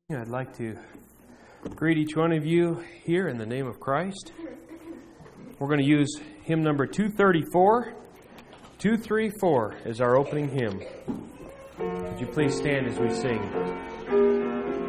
I'd like to greet each one of you here in the name of Christ. We're going to use hymn number 234. 234 is our opening hymn. Would you please stand as we sing?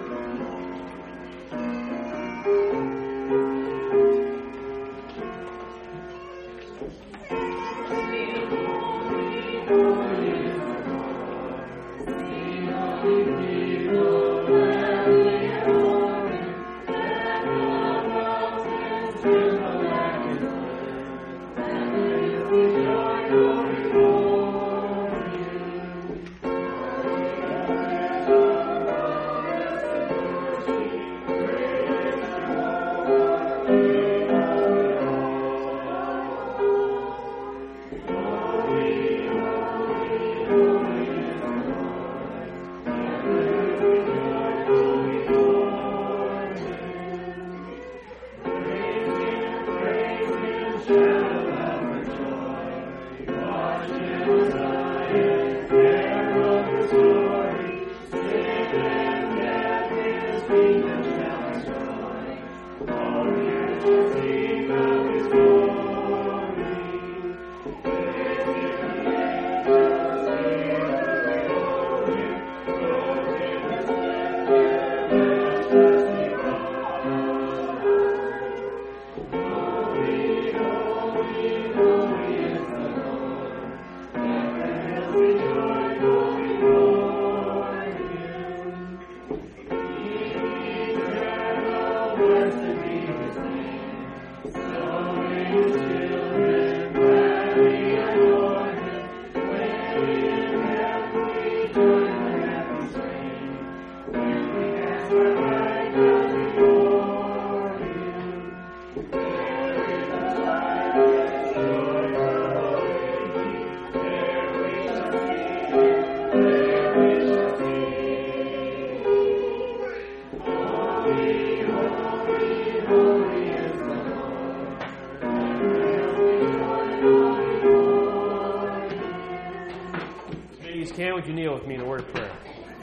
Would you kneel with me in a word of prayer?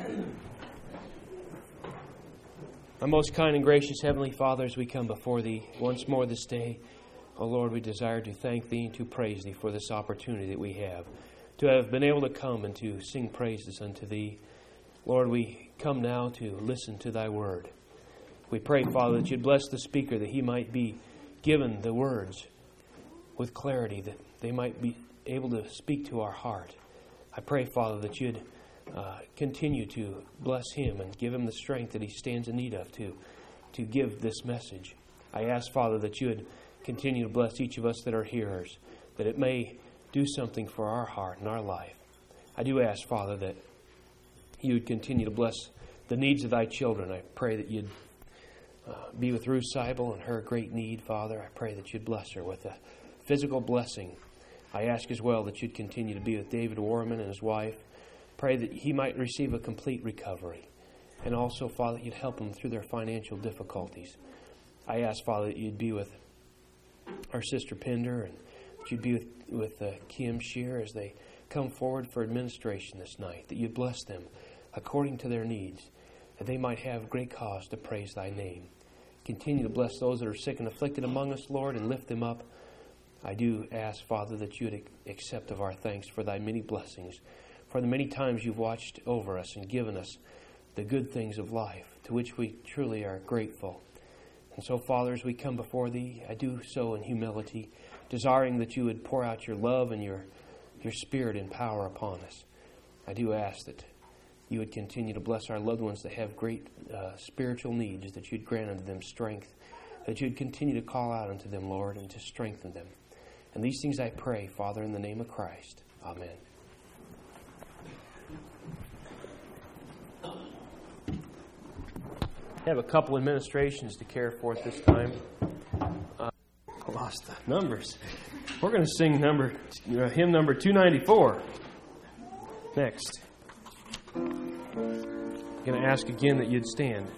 Our most kind and gracious Heavenly Father, as we come before Thee once more this day, O Lord, we desire to thank Thee and to praise Thee for this opportunity that we have to have been able to come and to sing praises unto Thee. Lord, we come now to listen to Thy word. We pray, Father, that You'd bless the speaker, that he might be given the words with clarity, that they might be able to speak to our heart. I pray, Father, that You'd continue to bless him and give him the strength that he stands in need of to give this message. I ask, Father, that You'd continue to bless each of us that are hearers, that it may do something for our heart and our life. I do ask, Father, that You'd continue to bless the needs of Thy children. I pray that You'd be with Ruth Seibel and her great need, Father. I pray that You'd bless her with a physical blessing. I ask as well that You'd continue to be with David Warman and his wife. Pray that he might receive a complete recovery. And also, Father, that You'd help them through their financial difficulties. I ask, Father, that You'd be with our sister Pinder and that You'd be with Kim Shear as they come forward for administration this night. That You'd bless them according to their needs, that they might have great cause to praise Thy name. Continue to bless those that are sick and afflicted among us, Lord, and lift them up. I do ask, Father, that You'd accept of our thanks for Thy many blessings, for the many times You've watched over us and given us the good things of life, to which we truly are grateful. And so, Father, as we come before Thee, I do so in humility, desiring that You would pour out Your love and Your Spirit and power upon us. I do ask that You would continue to bless our loved ones that have great spiritual needs, that You'd grant unto them strength, that You'd continue to call out unto them, Lord, and to strengthen them. And these things I pray, Father, in the name of Christ. Amen. I have a couple administrations to care for at this time. I lost the numbers. We're going to sing hymn number 294 next. I'm going to ask again that you'd stand.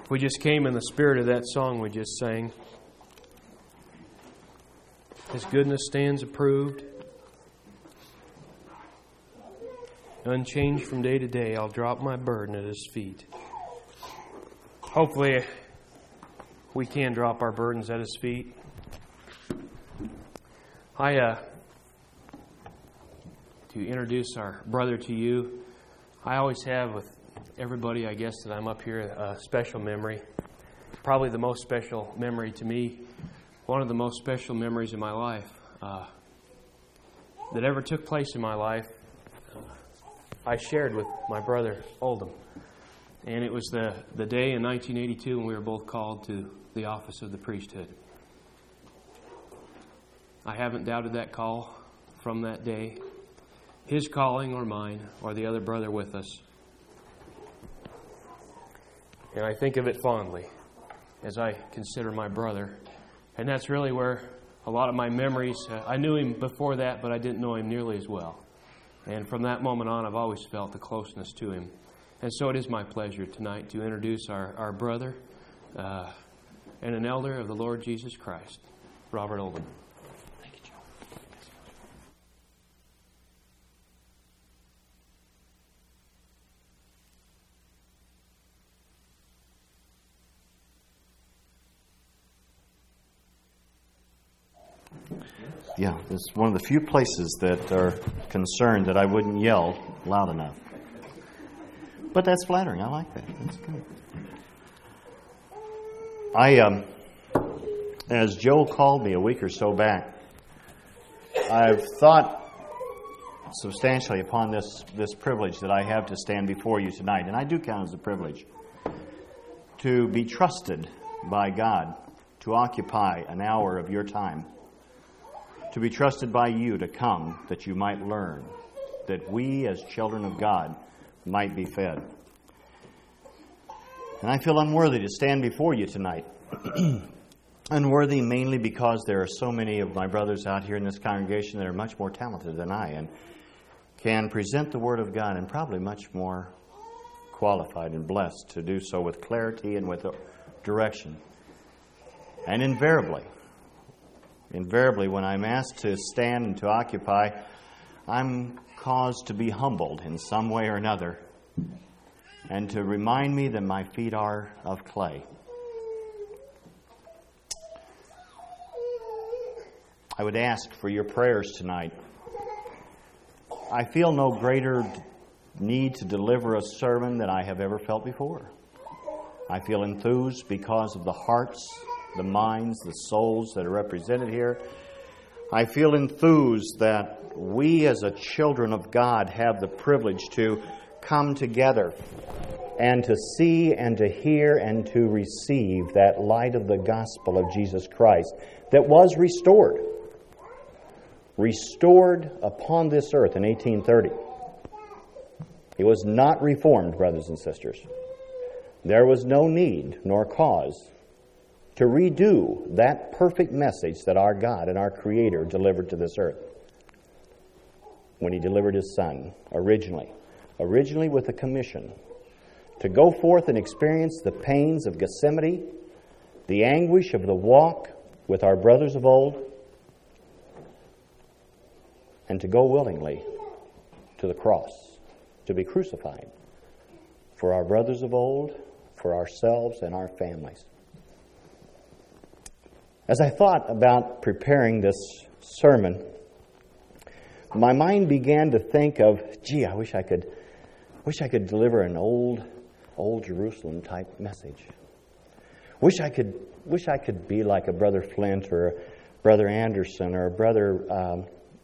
We just came in the spirit of that song we just sang. His goodness stands approved. Unchanged from day to day, I'll drop my burden at His feet. Hopefully, we can drop our burdens at His feet. To introduce our brother to you, I always have with everybody, I guess, that I'm up here, a special memory. Probably the most special memory to me, one of the most special memories in my life that ever took place in my life, I shared with my brother Oldham. And it was the day in 1982 when we were both called to the office of the priesthood. I haven't doubted that call from that day. His calling or mine, or the other brother with us. And I think of it fondly as I consider my brother. And that's really where a lot of my memories, I knew him before that, but I didn't know him nearly as well. And from that moment on, I've always felt the closeness to him. And so it is my pleasure tonight to introduce our brother and an elder of the Lord Jesus Christ, Robert Oldham. Yeah, it's one of the few places that are concerned that I wouldn't yell loud enough. But that's flattering. I like that. That's good. As Joe called me a week or so back, I've thought substantially upon this privilege that I have to stand before you tonight. And I do count as a privilege to be trusted by God to occupy an hour of your time. To be trusted by you to come that you might learn, that we as children of God might be fed. And I feel unworthy to stand before you tonight. Unworthy mainly because there are so many of my brothers out here in this congregation that are much more talented than I and can present the Word of God and probably much more qualified and blessed to do so with clarity and with direction. And invariably, when I'm asked to stand and to occupy, I'm caused to be humbled in some way or another and to remind me that my feet are of clay. I would ask for your prayers tonight. I feel no greater need to deliver a sermon than I have ever felt before. I feel enthused because of the hearts, the minds, the souls that are represented here. I feel enthused that we as a children of God have the privilege to come together and to see and to hear and to receive that light of the gospel of Jesus Christ that was restored upon this earth in 1830. It was not reformed, brothers and sisters. There was no need nor cause to redo that perfect message that our God and our Creator delivered to this earth when He delivered His Son originally with a commission to go forth and experience the pains of Gethsemane, the anguish of the walk with our brothers of old, and to go willingly to the cross, to be crucified for our brothers of old, for ourselves and our families. As I thought about preparing this sermon, my mind began to think of, I wish I could deliver an old Jerusalem type message. Wish I could be like a Brother Flint or a Brother Anderson or a Brother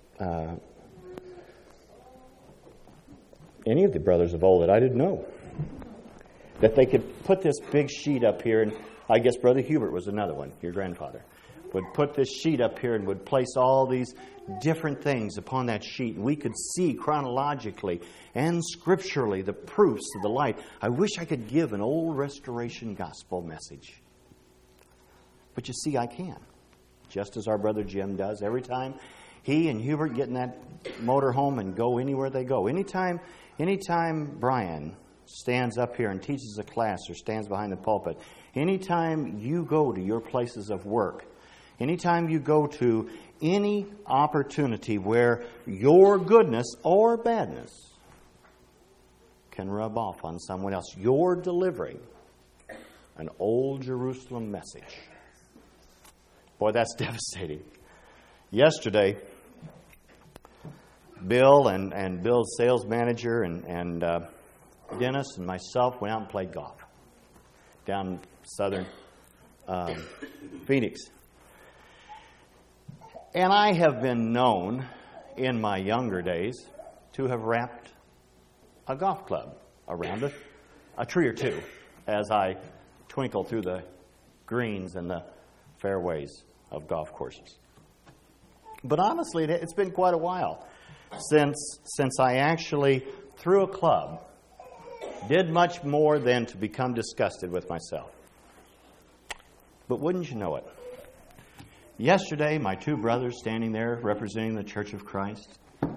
any of the brothers of old that I didn't know. That they could put this big sheet up here, and I guess Brother Hubert was another one, your grandfather, would put this sheet up here and would place all these different things upon that sheet. And we could see chronologically and scripturally the proofs of the light. I wish I could give an old restoration gospel message. But you see, I can. Just as our brother Jim does every time he and Hubert get in that motor home and go anywhere they go. Anytime Brian stands up here and teaches a class or stands behind the pulpit, anytime you go to your places of work, anytime you go to any opportunity where your goodness or badness can rub off on someone else, you're delivering an old Jerusalem message. Boy, that's devastating. Yesterday, Bill and Bill's sales manager and Dennis and myself went out and played golf down in southern Phoenix. And I have been known in my younger days to have wrapped a golf club around a tree or two as I twinkle through the greens and the fairways of golf courses. But honestly, it's been quite a while since I actually, through a club, did much more than to become disgusted with myself. But wouldn't you know it? Yesterday, my two brothers standing there representing the Church of Christ,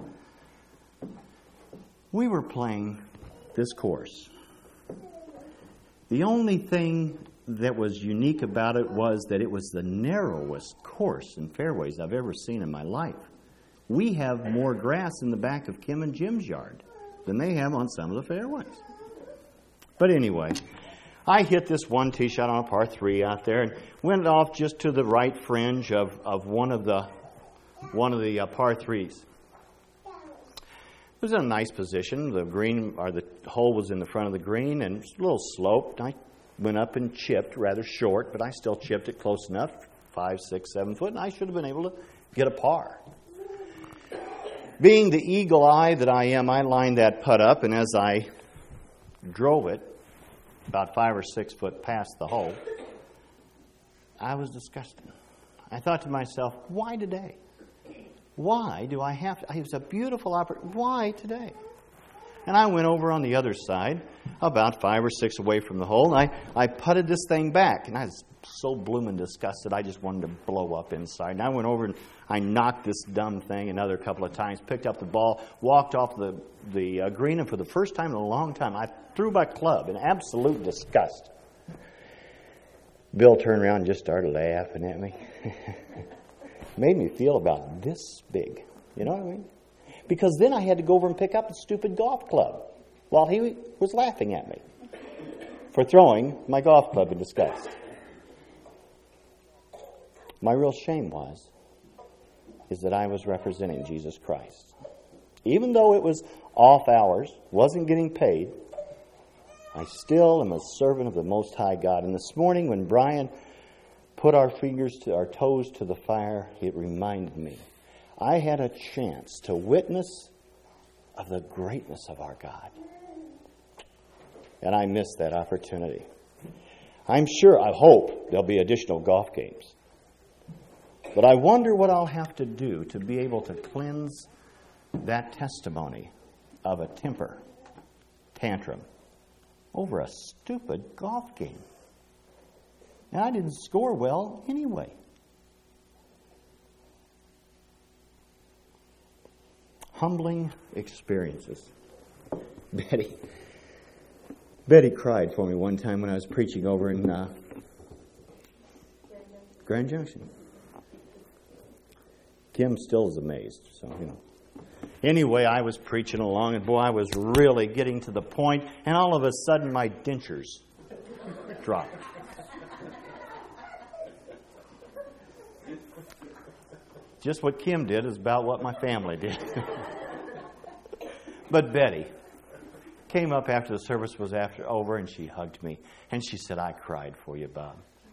we were playing this course. The only thing that was unique about it was that it was the narrowest course in fairways I've ever seen in my life. We have more grass in the back of Kim and Jim's yard than they have on some of the fairways. But anyway, I hit this one tee shot on a par 3 out there and went off just to the right fringe of one of the par 3s. It was in a nice position. The green, or the hole was in the front of the green, and it's a little sloped. I went up and chipped, rather short, but I still chipped it close enough, 5, 6, 7 foot, and I should have been able to get a par. Being the eagle eye that I am, I lined that putt up, and as I drove it about 5 or 6 foot past the hole, I was disgusted. I thought to myself, why today? Why do I have to? It was a beautiful opportunity. Why today? And I went over on the other side, about 5 or 6 away from the hole, and I putted this thing back. And I was so blooming disgusted, I just wanted to blow up inside. And I went over and I knocked this dumb thing another couple of times, picked up the ball, walked off the green, and for the first time in a long time, I threw my club in absolute disgust. Bill turned around and just started laughing at me. Made me feel about this big. You know what I mean? Because then I had to go over and pick up a stupid golf club while he was laughing at me for throwing my golf club in disgust. My real shame is that I was representing Jesus Christ. Even though it was off hours, wasn't getting paid, I still am a servant of the Most High God. And this morning when Brian put our toes to the fire, it reminded me I had a chance to witness of the greatness of our God. And I missed that opportunity. I hope there'll be additional golf games. But I wonder what I'll have to do to be able to cleanse that testimony of a temper tantrum over a stupid golf game. And I didn't score well anyway. Humbling experiences. Betty cried for me one time when I was preaching over in Grand Junction. Kim still is amazed, so you know. Anyway, I was preaching along, and boy, I was really getting to the point, and all of a sudden my dentures dropped. Just what Kim did is about what my family did. But Betty came up after the service was over, and she hugged me, and she said, "I cried for you, Bob."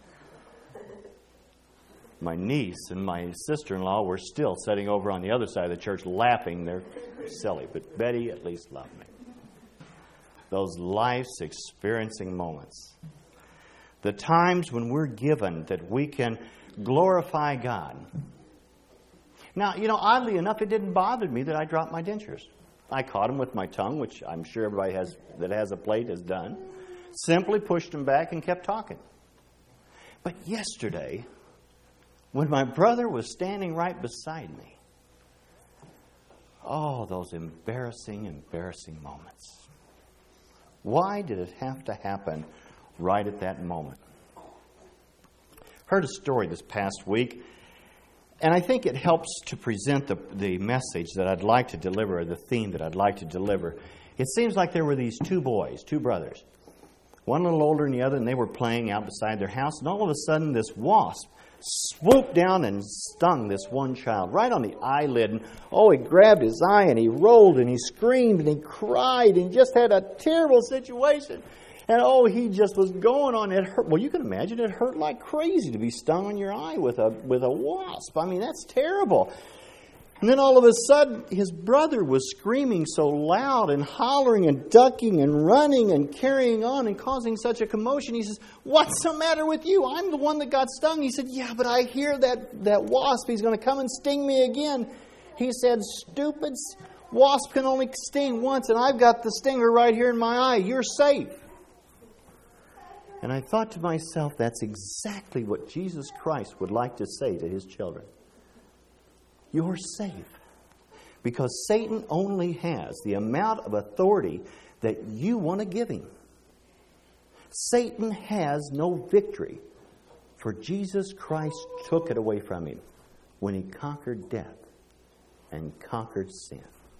My niece and my sister-in-law were still sitting over on the other side of the church laughing. They're silly, but Betty at least loved me. Those life's experiencing moments. The times when we're given that we can glorify God. Now, oddly enough, it didn't bother me that I dropped my dentures. I caught them with my tongue, which I'm sure everybody that has a plate has done. Simply pushed them back and kept talking. But yesterday, when my brother was standing right beside me, those embarrassing moments. Why did it have to happen right at that moment? Heard a story this past week, and I think it helps to present the message that I'd like to deliver, or the theme that I'd like to deliver. It seems like there were these two boys, two brothers, one a little older than the other, and they were playing out beside their house, and all of a sudden this wasp swooped down and stung this one child right on the eyelid. And he grabbed his eye and he rolled and he screamed and he cried and just had a terrible situation. And he just was going on. It hurt. Well, you can imagine it hurt like crazy to be stung on your eye with a wasp. I mean, that's terrible. And then all of a sudden, his brother was screaming so loud and hollering and ducking and running and carrying on and causing such a commotion. He says, "What's the matter with you? I'm the one that got stung." He said, "Yeah, but I hear that wasp. He's going to come and sting me again." He said, "Stupid, wasp can only sting once, and I've got the stinger right here in my eye. You're safe." And I thought to myself, that's exactly what Jesus Christ would like to say to His children. You're safe. Because Satan only has the amount of authority that you want to give him. Satan has no victory, for Jesus Christ took it away from him when He conquered death and conquered sin.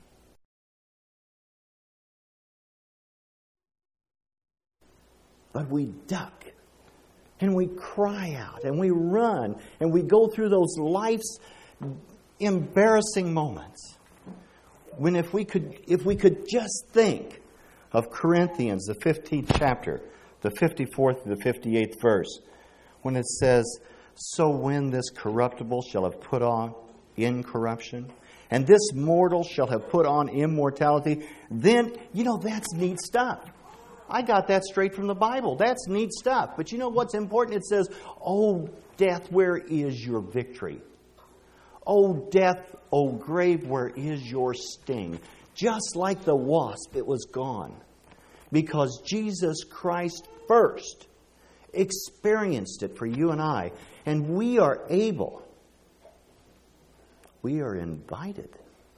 But we duck and we cry out and we run and we go through those life's embarrassing moments. When if we could just think of Corinthians, the 15th chapter, the 54th to the 58th verse, when it says, "So when this corruptible shall have put on incorruption, and this mortal shall have put on immortality," then, that's neat stuff. I got that straight from the Bible. That's neat stuff. But you know what's important? It says, "Oh, death, where is your victory? Oh, death, oh, grave, where is your sting?" Just like the wasp, it was gone. Because Jesus Christ first experienced it for you and I. And we are invited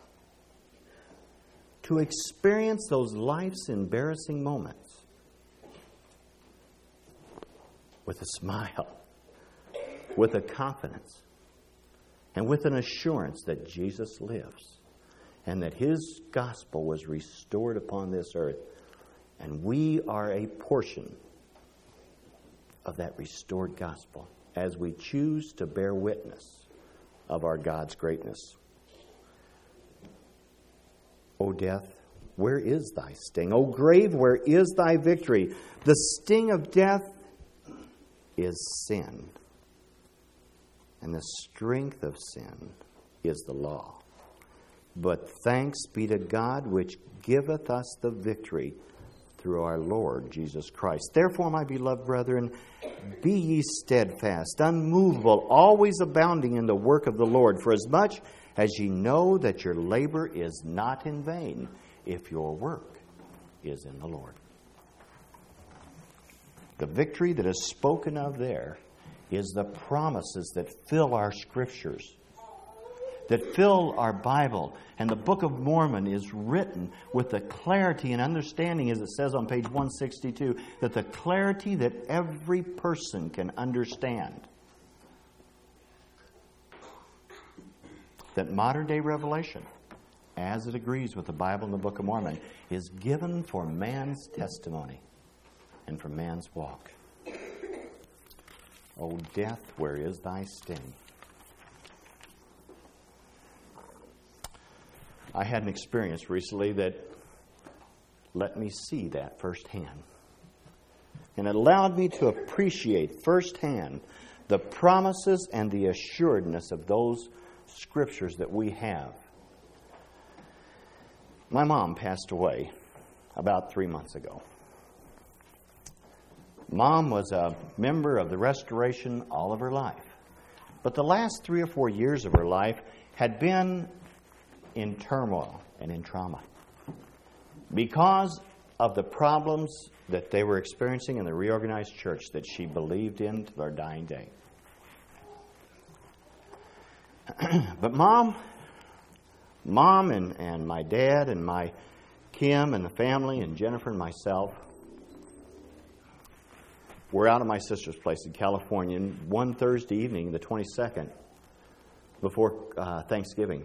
to experience those life's embarrassing moments with a smile, with a confidence, and with an assurance that Jesus lives and that His gospel was restored upon this earth. And we are a portion of that restored gospel as we choose to bear witness of our God's greatness. O death, where is thy sting? O grave, where is thy victory? The sting of death is sin. And the strength of sin is the law. But thanks be to God, which giveth us the victory through our Lord Jesus Christ. Therefore, my beloved brethren, be ye steadfast, unmovable, always abounding in the work of the Lord, for as much as ye know that your labor is not in vain, if your work is in the Lord. The victory that is spoken of there is the promises that fill our Scriptures, that fill our Bible. And the Book of Mormon is written with the clarity and understanding, as it says on page 162, that the clarity that every person can understand. That modern-day revelation, as it agrees with the Bible and the Book of Mormon, is given for man's testimony and for man's walk. O death, where is thy sting? I had an experience recently that let me see that firsthand. And it allowed me to appreciate firsthand the promises and the assuredness of those Scriptures that we have. My mom passed away about 3 months ago. Mom was a member of the Restoration all of her life. But the last 3 or 4 years of her life had been in turmoil and in trauma because of the problems that they were experiencing in the reorganized church that she believed in to their dying day. But Mom and my dad and my Kim and the family and Jennifer and myself, we're out at my sister's place in California, and one Thursday evening, the 22nd, before Thanksgiving,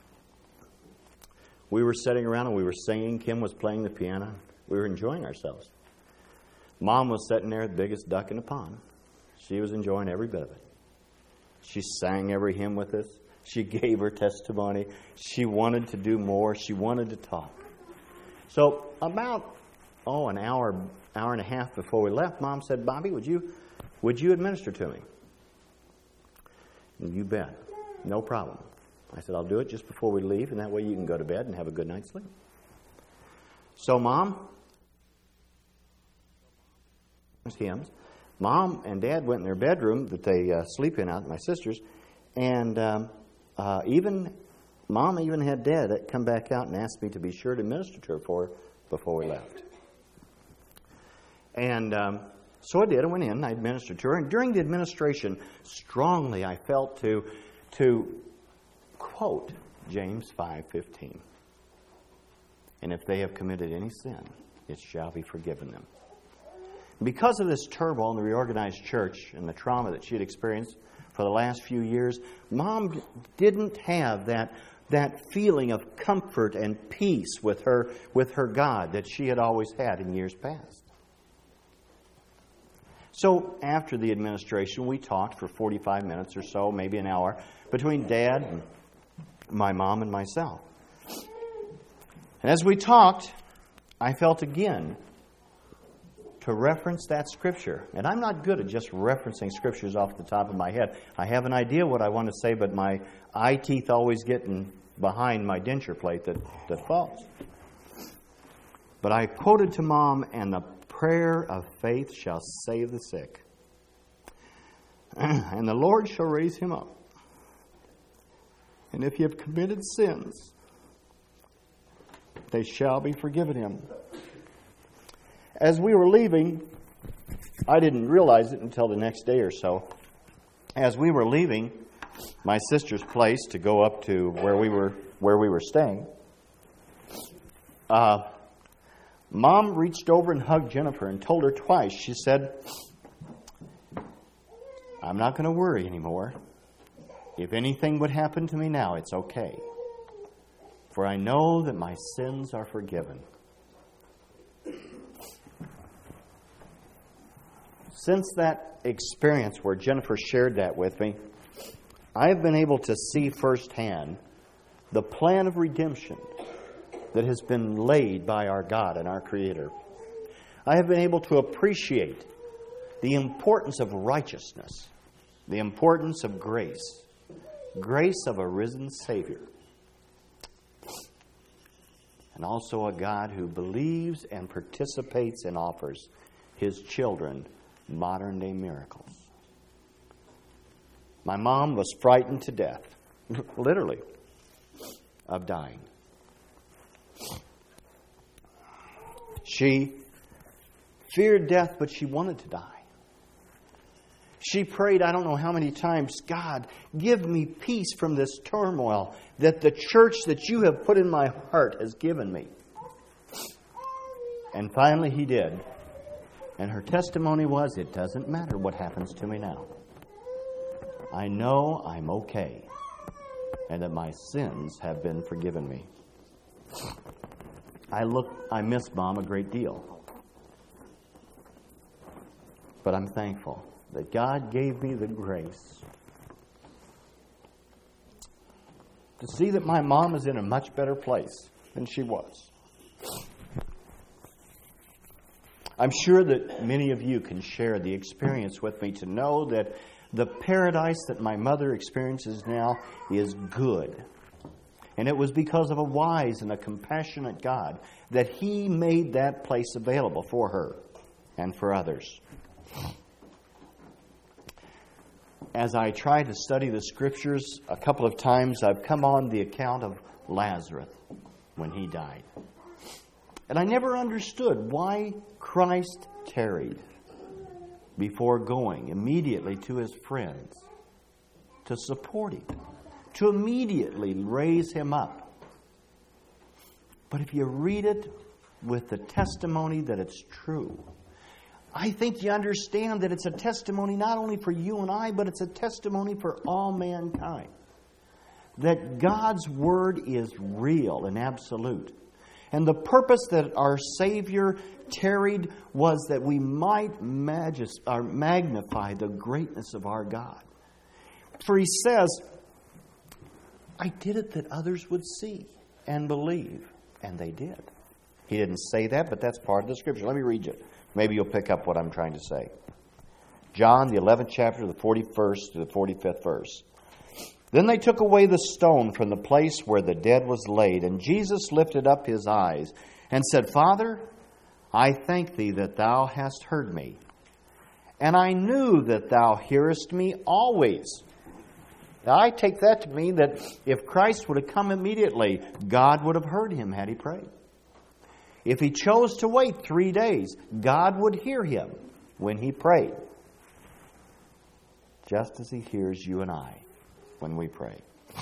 we were sitting around and we were singing. Kim was playing the piano. We were enjoying ourselves. Mom was sitting there, the biggest duck in the pond. She was enjoying every bit of it. She sang every hymn with us. She gave her testimony. She wanted to do more. She wanted to talk. So about, an hour and a half before we left, Mom said, "Bobby, would you administer to me?" "You bet. No problem." I said, "I'll do it just before we leave, and that way you can go to bed and have a good night's sleep." So Mom and Dad went in their bedroom that they sleep in out at my sister's, and Mom even had Dad come back out and ask me to be sure to minister to her before we left. And so I did. I went in and I administered to her. And during the administration, strongly I felt to quote James 5:15. "And if they have committed any sin, it shall be forgiven them." Because of this turmoil in the reorganized church and the trauma that she had experienced for the last few years, Mom didn't have that feeling of comfort and peace with her God that she had always had in years past. So after the administration, we talked for 45 minutes or so, maybe an hour, between Dad and my mom and myself. And as we talked, I felt again to reference that scripture. And I'm not good at just referencing scriptures off the top of my head. I have an idea what I want to say, but my eye teeth always get behind my denture plate that falls. But I quoted to Mom, "And the prayer of faith shall save the sick, and the Lord shall raise him up. And if he have committed sins, they shall be forgiven him." As we were leaving, I didn't realize it until the next day or so. As we were leaving my sister's place to go up to where we were staying, Mom reached over and hugged Jennifer and told her twice. She said, "I'm not going to worry anymore. If anything would happen to me now, it's okay. For I know that my sins are forgiven." Since that experience where Jennifer shared that with me, I have been able to see firsthand the plan of redemption that has been laid by our God and our Creator. I have been able to appreciate the importance of righteousness, the importance of grace of a risen Savior, and also a God who believes and participates and offers His children modern-day miracles. My mom was frightened to death, literally, of dying. She feared death, but she wanted to die. She prayed, I don't know how many times, "God, give me peace from this turmoil that the church that you have put in my heart has given me." And finally He did. And her testimony was, "It doesn't matter what happens to me now. I know I'm okay, and that my sins have been forgiven me." I miss Mom a great deal. But I'm thankful that God gave me the grace to see that my mom is in a much better place than she was. I'm sure that many of you can share the experience with me to know that the paradise that my mother experiences now is good. And it was because of a wise and a compassionate God that He made that place available for her and for others. As I try to study the Scriptures, a couple of times I've come on the account of Lazarus when he died. And I never understood why Christ tarried before going immediately to His friends to support him, to immediately raise him up. But if you read it with the testimony that it's true, I think you understand that it's a testimony not only for you and I, but it's a testimony for all mankind. That God's Word is real and absolute. And the purpose that our Savior tarried was that we might magnify the greatness of our God. For He says, I did it that others would see and believe. And they did. He didn't say that, but that's part of the Scripture. Let me read you. Maybe you'll pick up what I'm trying to say. John, the 11th chapter, the 41st to the 45th verse. Then they took away the stone from the place where the dead was laid, and Jesus lifted up His eyes and said, Father, I thank Thee that Thou hast heard me. And I knew that Thou hearest me always. Now, I take that to mean that if Christ would have come immediately, God would have heard Him had He prayed. If He chose to wait 3 days, God would hear Him when He prayed. Just as He hears you and I when we pray.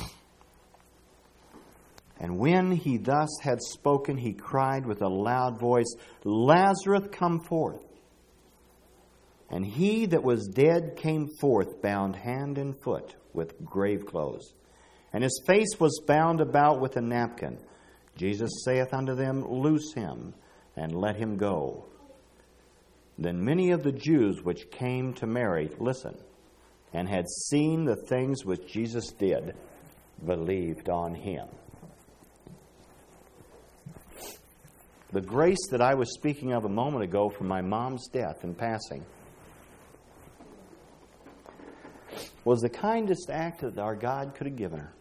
And when He thus had spoken, He cried with a loud voice, Lazarus, come forth. And he that was dead came forth, bound hand and foot with grave clothes. And his face was bound about with a napkin. Jesus saith unto them, Loose him, and let him go. Then many of the Jews which came to Mary, listen, and had seen the things which Jesus did, believed on Him. The grace that I was speaking of a moment ago from my mom's death and passing was the kindest act that our God could have given her.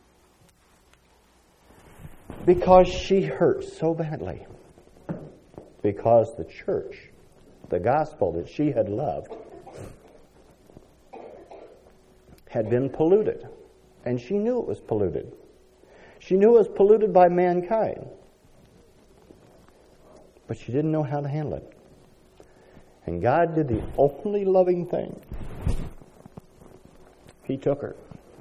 Because she hurt so badly. Because the church, the gospel that she had loved, had been polluted. And she knew it was polluted. She knew it was polluted by mankind. But she didn't know how to handle it. And God did the only loving thing. He took her.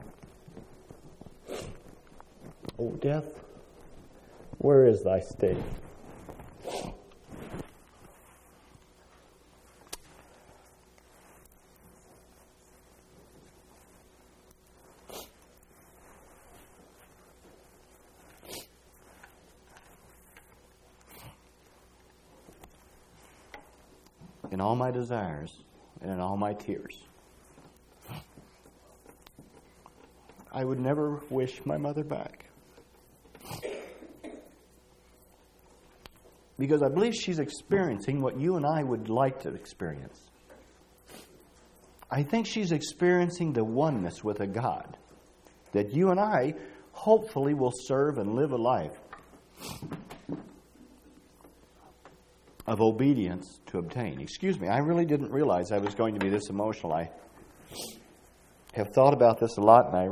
O death, where is thy sting? In all my desires and in all my tears, I would never wish my mother back. Because I believe she's experiencing what you and I would like to experience. I think she's experiencing the oneness with a God that you and I hopefully will serve and live a life of obedience to obtain. Excuse me, I really didn't realize I was going to be this emotional. I have thought about this a lot, and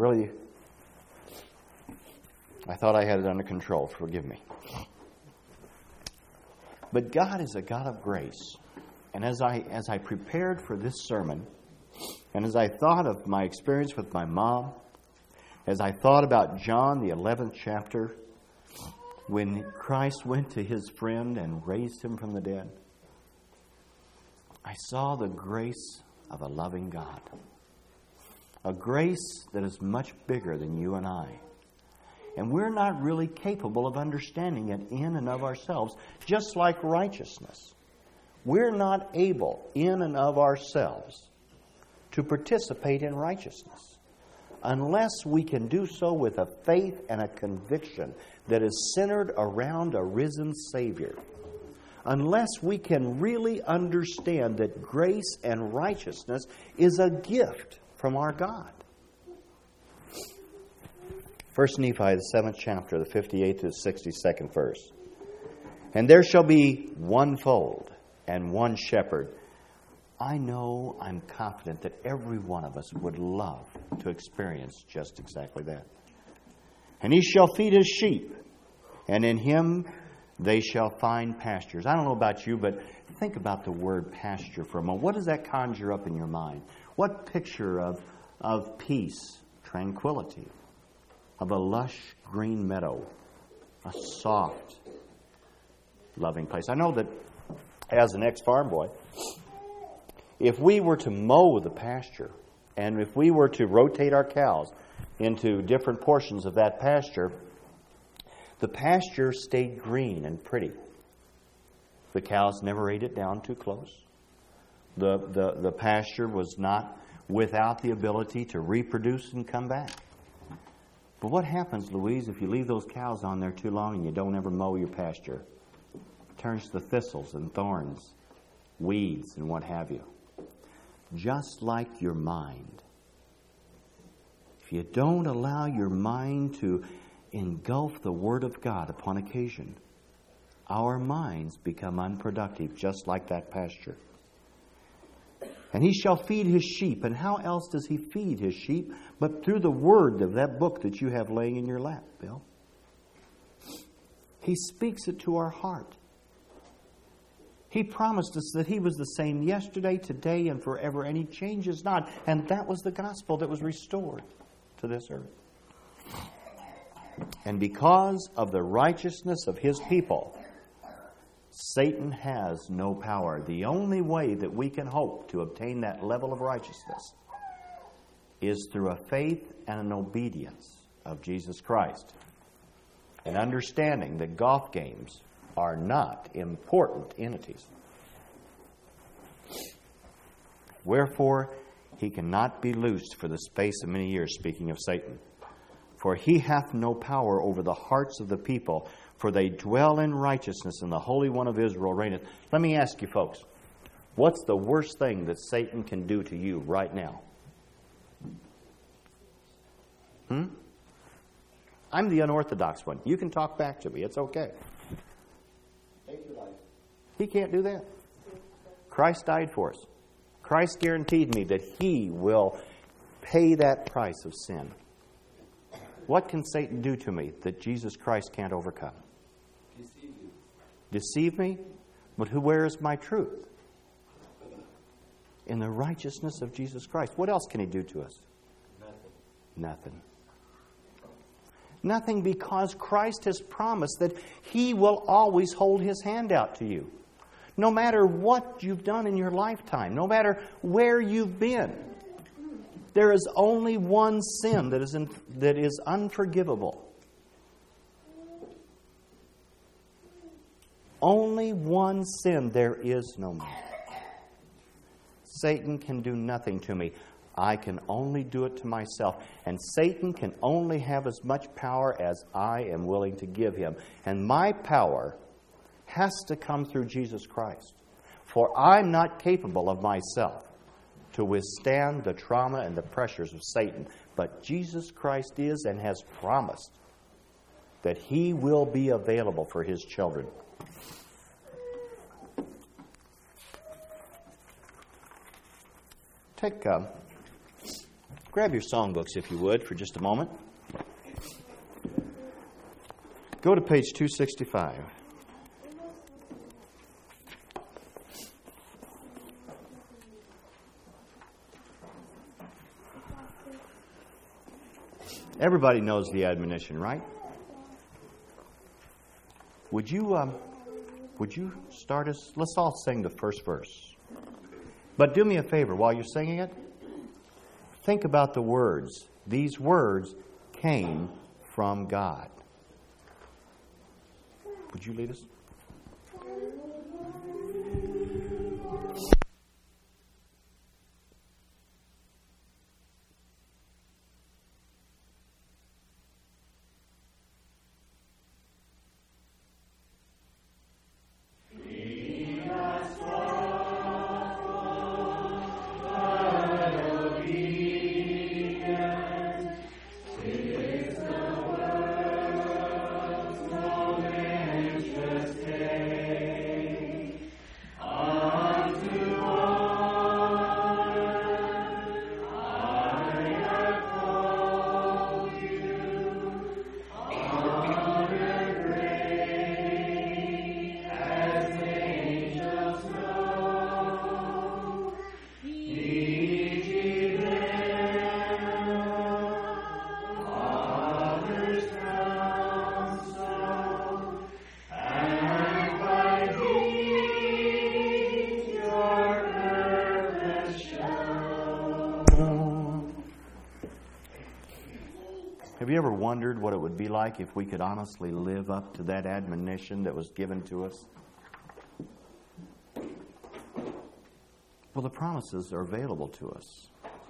I thought I had it under control. Forgive me. But God is a God of grace. And as I prepared for this sermon, and as I thought of my experience with my mom, as I thought about John, the 11th chapter, when Christ went to His friend and raised him from the dead, I saw the grace of a loving God. A grace that is much bigger than you and I. And we're not really capable of understanding it in and of ourselves, just like righteousness. We're not able, in and of ourselves, to participate in righteousness unless we can do so with a faith and a conviction that is centered around a risen Savior. Unless we can really understand that grace and righteousness is a gift from our God. 1 Nephi, the 7th chapter, the 58th to the 62nd verse. And there shall be one fold and one shepherd. I know, I'm confident that every one of us would love to experience just exactly that. And he shall feed his sheep, and in him they shall find pastures. I don't know about you, but think about the word pasture for a moment. What does that conjure up in your mind? What picture of peace, tranquility, of a lush green meadow, a soft, loving place? I know that as an ex-farm boy, if we were to mow the pasture, and if we were to rotate our cows into different portions of that pasture, the pasture stayed green and pretty. The cows never ate it down too close. The pasture was not without the ability to reproduce and come back. But what happens, Louise, if you leave those cows on there too long and you don't ever mow your pasture? It turns to thistles and thorns, weeds and what have you. Just like your mind. If you don't allow your mind to engulf the Word of God upon occasion, our minds become unproductive, just like that pasture. And he shall feed his sheep. And how else does he feed his sheep but through the word of that book that you have laying in your lap, Bill? He speaks it to our heart. He promised us that he was the same yesterday, today, and forever, and he changes not. And that was the gospel that was restored to this earth. And because of the righteousness of his people, Satan has no power. The only way that we can hope to obtain that level of righteousness is through a faith and an obedience of Jesus Christ. And understanding that golf games are not important entities. Wherefore, he cannot be loosed for the space of many years, speaking of Satan. For he hath no power over the hearts of the people, for they dwell in righteousness, and the Holy One of Israel reigneth. Let me ask you folks, what's the worst thing that Satan can do to you right now? I'm the unorthodox one. You can talk back to me. It's okay. Take your life. He can't do that. Christ died for us. Christ guaranteed me that he will pay that price of sin. What can Satan do to me that Jesus Christ can't overcome? Deceive you. Deceive me? But where is my truth? In the righteousness of Jesus Christ. What else can he do to us? Nothing. Nothing, because Christ has promised that he will always hold his hand out to you. No matter what you've done in your lifetime, no matter where you've been, there is only one sin that is unforgivable. Only one sin, there is no more. Satan can do nothing to me. I can only do it to myself. And Satan can only have as much power as I am willing to give him. And my power has to come through Jesus Christ. For I'm not capable of myself to withstand the trauma and the pressures of Satan. But Jesus Christ is and has promised that he will be available for his children. Grab your songbooks, if you would, for just a moment. Go to page 265. Everybody knows the admonition, right? Would you start us? Let's all sing the first verse. But do me a favor, while you're singing it, think about the words. These words came from God. Would you lead us? Have you ever wondered what it would be like if we could honestly live up to that admonition that was given to us? Well, the promises are available to us.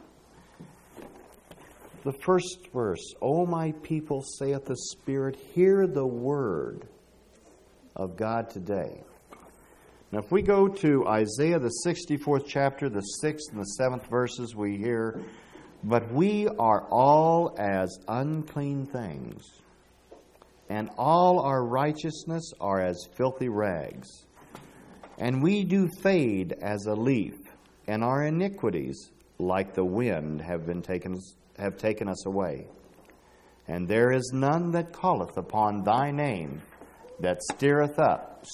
The first verse, O my people, saith the Spirit, hear the word of God today. Now, if we go to Isaiah, the 64th chapter, the 6th and the 7th verses, we hear, but we are all as unclean things, and all our righteousness are as filthy rags. And we do fade as a leaf, and our iniquities, like the wind, have taken us away. And there is none that calleth upon thy name, that stirreth up,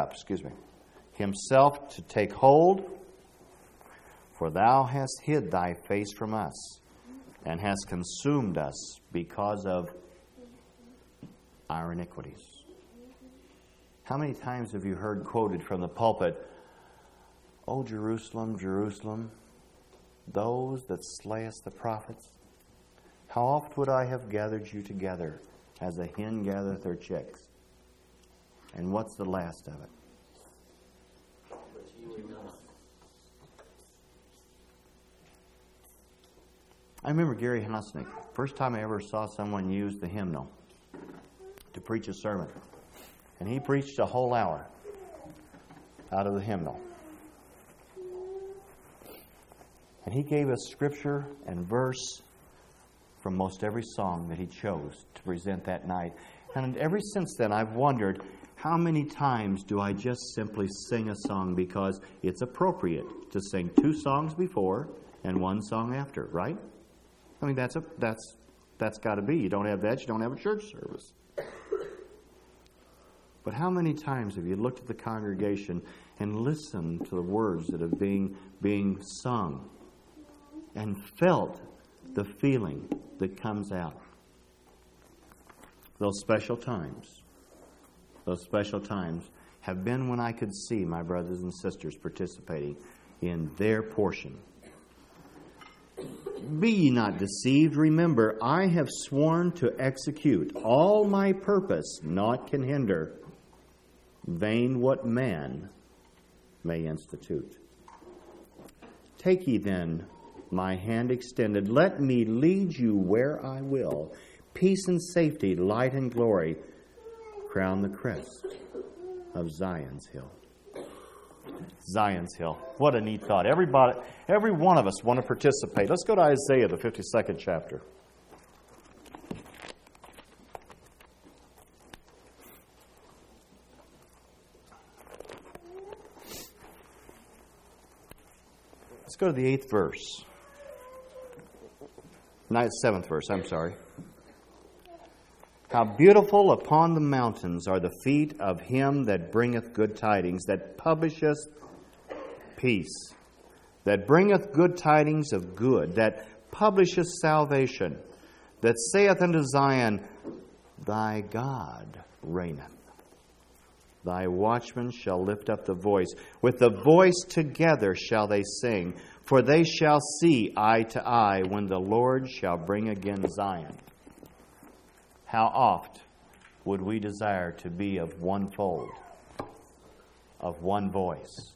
himself to take hold. For thou hast hid thy face from us, and hast consumed us because of our iniquities. How many times have you heard quoted from the pulpit, O Jerusalem, Jerusalem, those that slayest the prophets, how oft would I have gathered you together as a hen gathereth her chicks? And what's the last of it? I remember Gary Hnosnik, first time I ever saw someone use the hymnal to preach a sermon. And he preached a whole hour out of the hymnal. And he gave us scripture and verse from most every song that he chose to present that night. And ever since then, I've wondered, how many times do I just simply sing a song because it's appropriate to sing 2 songs before and 1 song after, right? I mean, that's got to be. You don't have that, you don't have a church service. But how many times have you looked at the congregation and listened to the words that are being sung and felt the feeling that comes out? Those special times have been when I could see my brothers and sisters participating in their portion. Be ye not deceived. Remember, I have sworn to execute all my purpose, naught can hinder. Vain what man may institute. Take ye then my hand extended. Let me lead you where I will. Peace and safety, light and glory, crown the crest of Zion's hill. Zion's hill. What a neat thought. Every one of us want to participate. Let's go to Isaiah, the 52nd chapter. Let's go to the 8th verse. 7th verse, I'm sorry. How beautiful upon the mountains are the feet of him that bringeth good tidings, that publisheth peace, that bringeth good tidings of good, that publisheth salvation, that saith unto Zion, Thy God reigneth. Thy watchmen shall lift up the voice. With the voice together shall they sing, for they shall see eye to eye when the Lord shall bring again Zion. How oft would we desire to be of one fold, of one voice?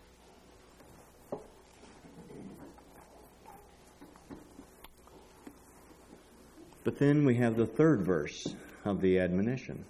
But then we have the 3rd verse of the admonition.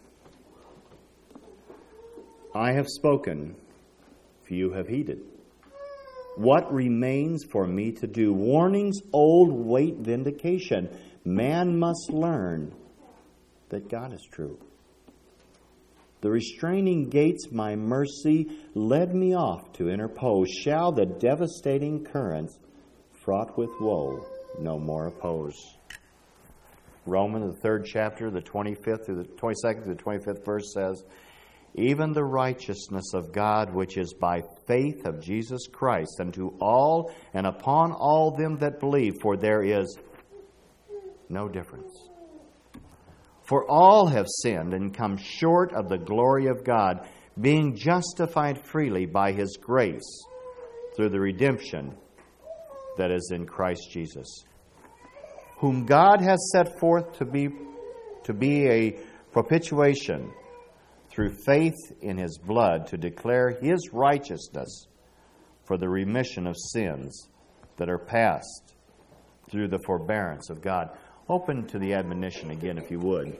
I have spoken, few have heeded. What remains for me to do? Warnings old wait vindication. Man must learn that God is true. The restraining gates my mercy led me off to interpose. Shall the devastating currents fraught with woe no more oppose? Romans, the 3rd chapter, the 25th through the 22nd through the 25th verse says, even the righteousness of God, which is by faith of Jesus Christ, unto all and upon all them that believe, for there is no difference. For all have sinned and come short of the glory of God, being justified freely by His grace through the redemption that is in Christ Jesus. whom God has set forth to be a propitiation through faith in His blood, to declare His righteousness for the remission of sins that are past through the forbearance of God. Open to the admonition again, if you would.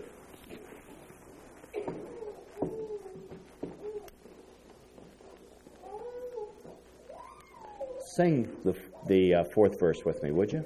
Sing the fourth verse with me, would you?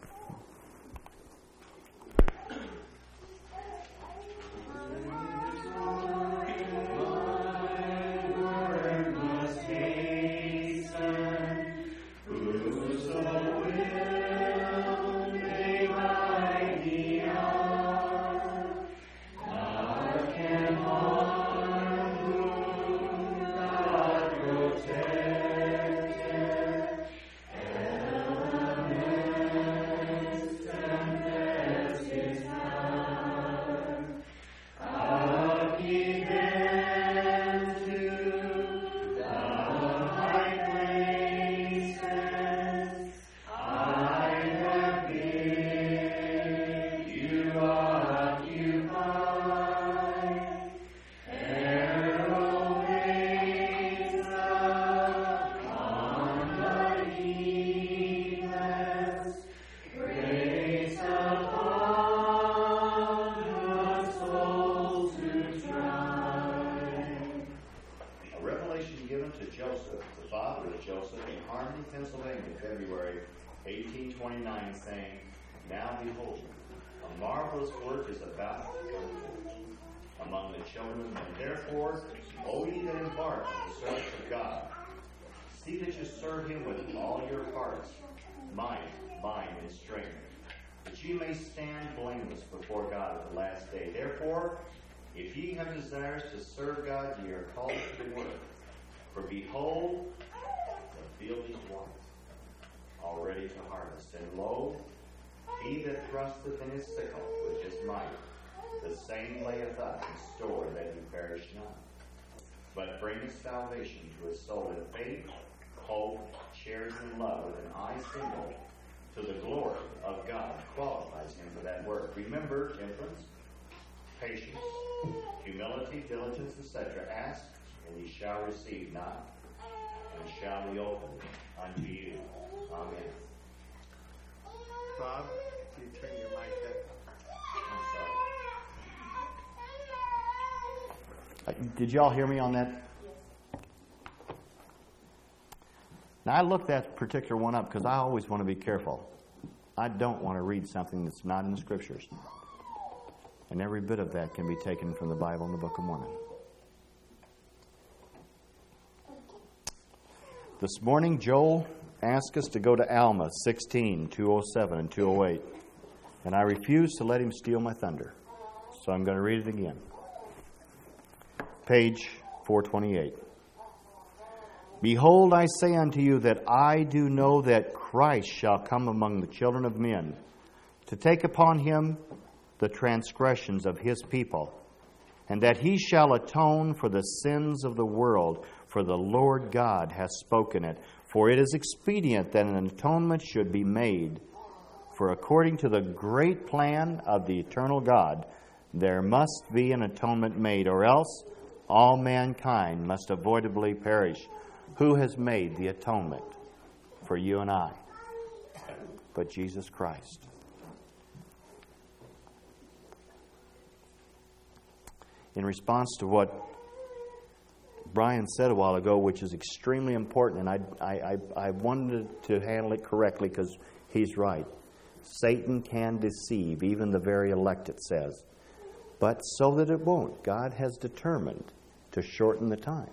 If ye have desires to serve God, ye are called to the work. For behold, the field is white, already to harvest. And lo, he that thrusteth in his sickle with his might, the same layeth up in store that he perish not, but bringeth salvation to his soul in faith, hope, charity, and love, with an eye single to the glory of God, qualifies him for that work. Remember, temperance, patience, humility, diligence, etc. Ask, and ye shall receive. Knock, and shall be opened unto you. Amen. Bob, can you turn your mic up? I'm sorry. Did y'all hear me on that? Now, I looked that particular one up because I always want to be careful. I don't want to read something that's not in the Scriptures. And every bit of that can be taken from the Bible and the Book of Mormon. This morning, Joel asked us to go to Alma 16, 207 and 208. And I refused to let him steal my thunder. So I'm going to read it again. Page 428. Behold, I say unto you that I do know that Christ shall come among the children of men, to take upon him the transgressions of his people, and that he shall atone for the sins of the world, for the Lord God hath spoken it. For it is expedient that an atonement should be made. For according to the great plan of the eternal God, there must be an atonement made, or else all mankind must avoidably perish. Who has made the atonement for you and I? But Jesus Christ. In response to what Brian said a while ago, which is extremely important, and I wanted to handle it correctly because he's right. Satan can deceive, even the very elect, it says. But so that it won't, God has determined to shorten the time.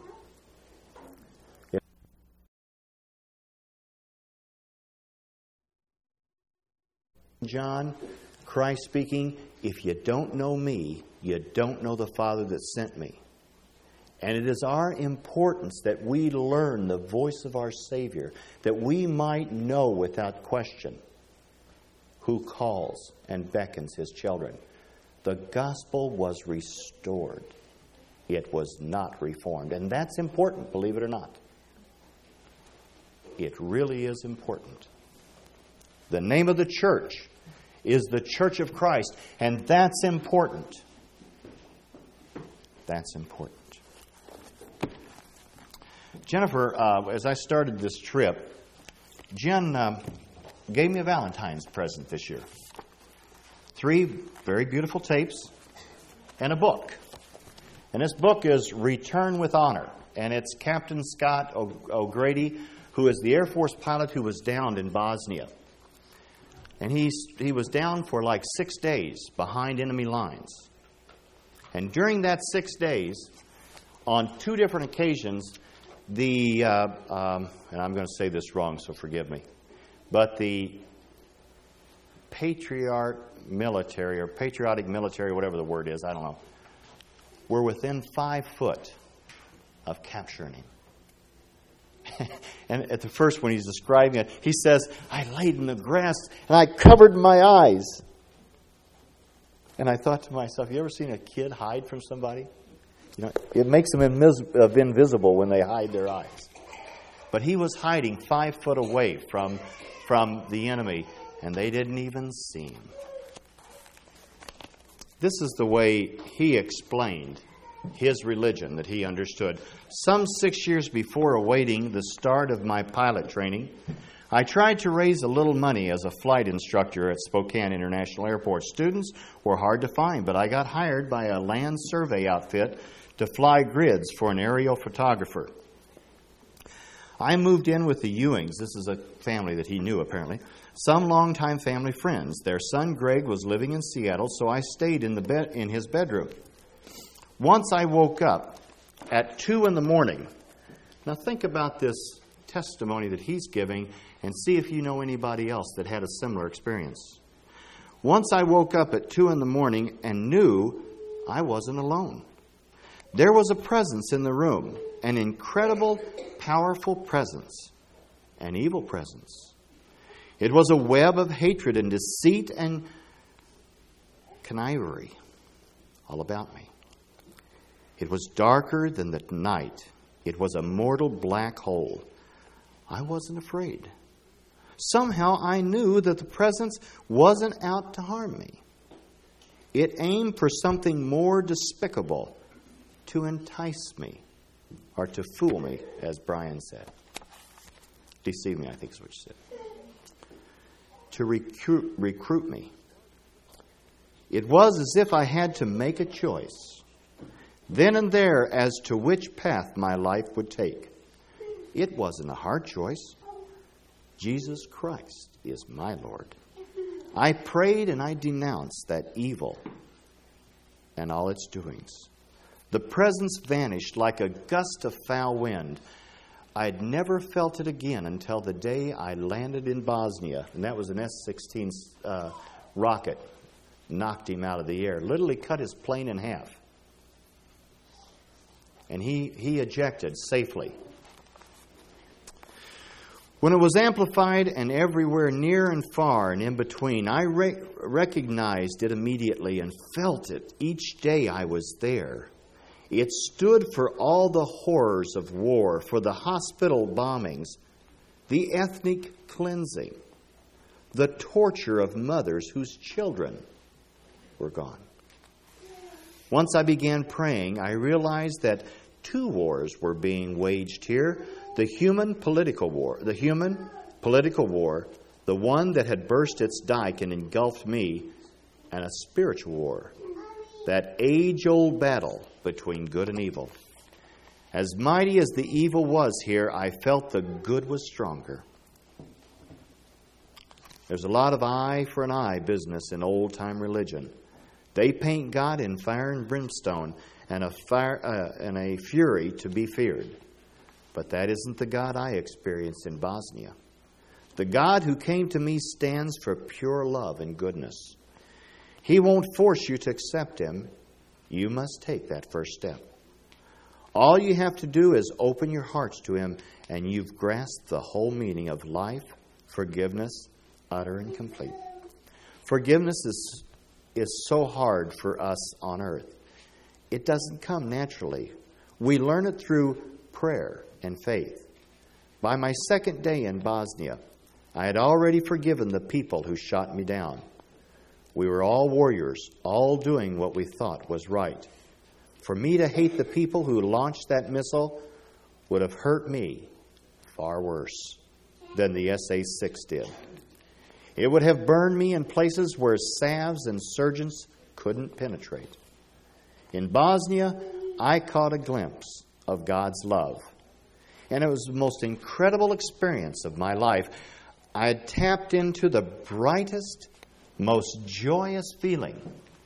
John, Christ speaking, if you don't know me, you don't know the Father that sent me. And it is our importance that we learn the voice of our Savior, that we might know without question who calls and beckons His children. The gospel was restored. It was not reformed. And that's important, believe it or not. It really is important. The name of the church is the church of Christ. And that's important. That's important. Jennifer, as I started this trip, Jen gave me a Valentine's present this year. 3 very beautiful tapes and a book. And this book is Return with Honor. And it's Captain Scott O'Grady, who is the Air Force pilot who was downed in Bosnia. And he was down for like 6 days behind enemy lines. And during that 6 days, on 2 different occasions, and I'm going to say this wrong, so forgive me, but the patriotic military, whatever the word is, I don't know, were within 5 foot of capturing him. And at the first, when he's describing it, he says, I laid in the grass and I covered my eyes. And I thought to myself, you ever seen a kid hide from somebody? You know, it makes them invisible when they hide their eyes. But he was hiding 5 foot away from the enemy, and they didn't even see him. This is the way he explained his religion that he understood. Some 6 years before awaiting the start of my pilot training, I tried to raise a little money as a flight instructor at Spokane International Airport. Students were hard to find, but I got hired by a land survey outfit to fly grids for an aerial photographer. I moved in with the Ewings. This is a family that he knew, apparently. Some longtime family friends. Their son, Greg, was living in Seattle, so I stayed in his bedroom. Once I woke up at 2 in the morning. Now think about this testimony that he's giving and see if you know anybody else that had a similar experience. Once I woke up at 2 in the morning and knew I wasn't alone. There was a presence in the room, an incredible, powerful presence, an evil presence. It was a web of hatred and deceit and connivery all about me. It was darker than the night. It was a mortal black hole. I wasn't afraid. Somehow I knew that the presence wasn't out to harm me. It aimed for something more despicable, to entice me, or to fool me, as Brian said. Deceive me, I think is what you said. To recruit me. It was as if I had to make a choice, then and there, as to which path my life would take. It wasn't a hard choice. Jesus Christ is my Lord. I prayed and I denounced that evil and all its doings. The presence vanished like a gust of foul wind. I had never felt it again until the day I landed in Bosnia. And that was an S-16 rocket. Knocked him out of the air. Literally cut his plane in half. And he ejected safely. When it was amplified and everywhere near and far and in between, I recognized it immediately and felt it each day I was there. It stood for all the horrors of war, for the hospital bombings, the ethnic cleansing, the torture of mothers whose children were gone. Once I began praying, I realized that 2 wars were being waged here. The human political war, the one that had burst its dike and engulfed me, and a spiritual war, that age-old battle between good and evil. As mighty as the evil was here, I felt the good was stronger. There's a lot of eye for an eye business in old-time religion. They paint God in fire and brimstone and a fury to be feared. But that isn't the God I experienced in Bosnia. The God who came to me stands for pure love and goodness. He won't force you to accept Him. You must take that first step. All you have to do is open your hearts to Him, and you've grasped the whole meaning of life, forgiveness, utter and complete. Forgiveness is so hard for us on earth. It doesn't come naturally. We learn it through prayer and faith. By my 2nd day in Bosnia, I had already forgiven the people who shot me down. We were all warriors, all doing what we thought was right. For me to hate the people who launched that missile would have hurt me far worse than the SA-6 did. It would have burned me in places where salves and surgeons couldn't penetrate. In Bosnia, I caught a glimpse of God's love. And it was the most incredible experience of my life. I had tapped into the brightest, most joyous feeling.